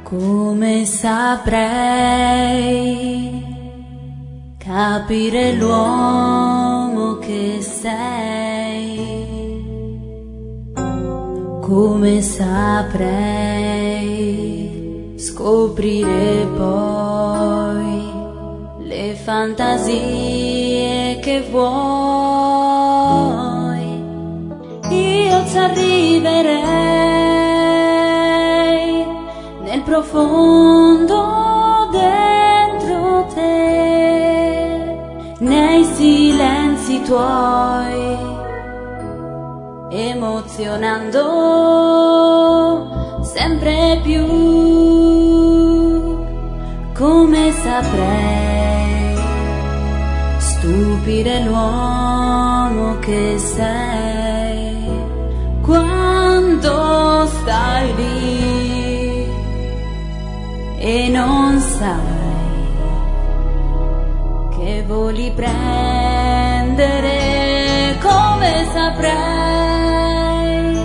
Come saprei capire l'uomo che sei? Come saprei scoprire poi le fantasie che vuoi? Io ci arriverei nel profondo dentro te, nei silenzi tuoi, emozionando sempre più. Come saprei stupire l'uomo che sei quando stai lì e non sai che voli prendere. Come saprei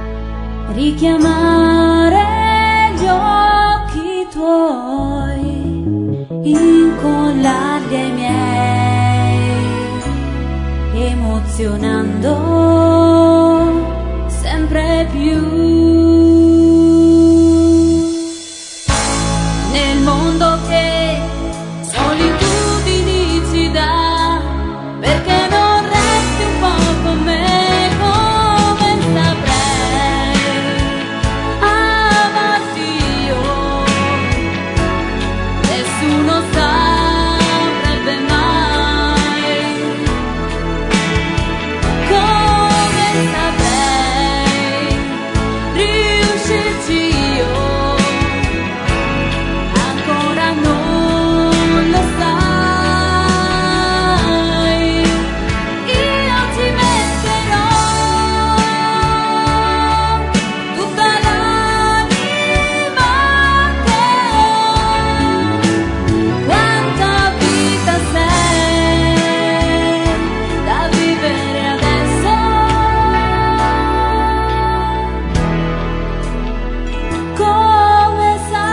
richiamare gli occhi tuoi, incollarli ai miei, emozionando sempre più. Nel mondo che solitudini ci dà, perché non resti un po' con me? Come saprei amarti io? Nessuno saprebbe mai. Come saprei riuscirci io? Ancora non lo sai. Io ci metterò tutta l'anima che ho. Quanta vita sei da vivere adesso. Come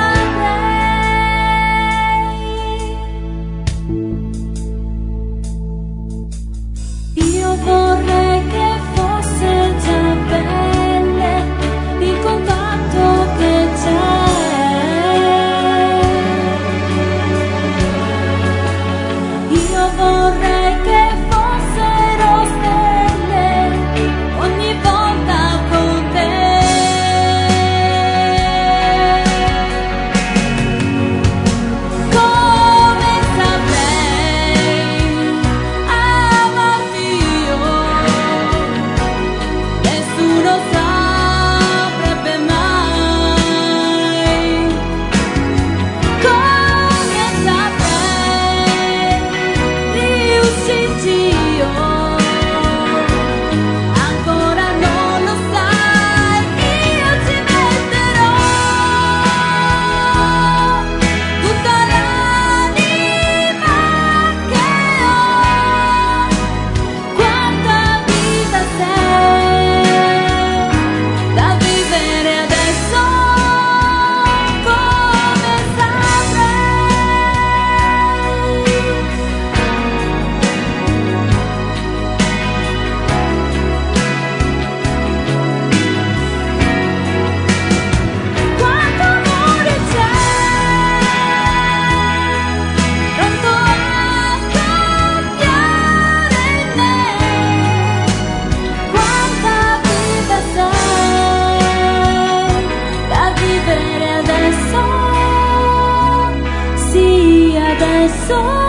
saprei? Io vorrei che fosse già belle il contatto che c'è. Io vorrei che fossero stelle ogni volta con te. Come saprei amarti io? Nessuno saprebbe mai. Come saprei riuscirci io? Ancora non lo sai. Io ci metterò tutta l'anima che ho. Quanta vita sei da vivere adesso. Come saprei? Quanto amore c'è pronto a scoppiare in me. Quanta vita sei da vivere adesso. Sì, adesso.